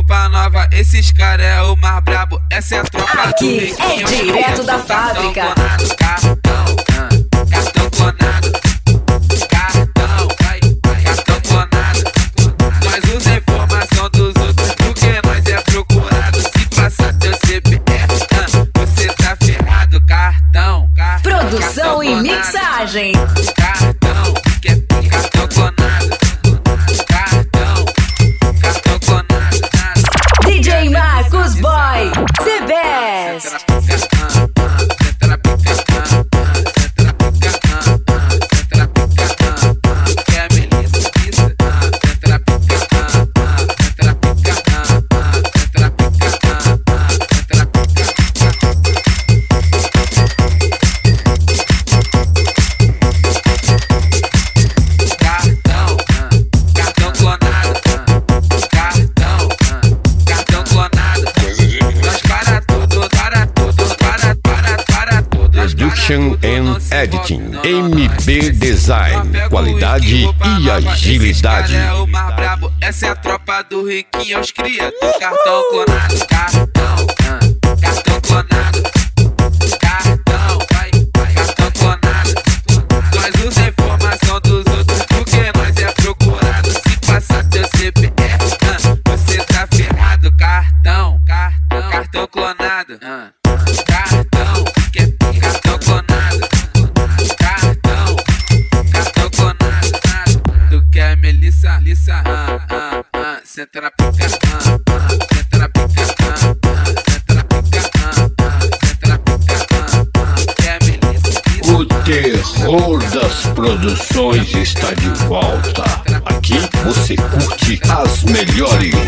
roupa nova, esses cara é o mais brabo. Essa é a tropa aqui do é direto da fábrica. Cartão clonado, cartão, vai, cartão clonado. Nós usa a informação dos outros porque nós é procurado. Se passar teu CPF, você tá ferrado. Cartão, produção e mixagem. Cartão, que é cartão clonado. Cartão clonado. DJ Marcos Boy, the best. And Editing, MB Design, qualidade e agilidade. É o mais brabo, essa é a tropa do riquinho, os cria do cartão clonado. Cartão clonado. Cartão, vai, cartão clonado. Nós usa a informação dos outros porque nós é procurado. Se passar teu CPF, você tá ferrado. Cartão clonado. Cartão, que é cartão clonado. Cartão clonado. Tu quer Melissa? Senta na pica, senta na pica, senta na pica, senta na pica. Quer Melissa? O terror das produções está de volta. Aqui você curte as melhores.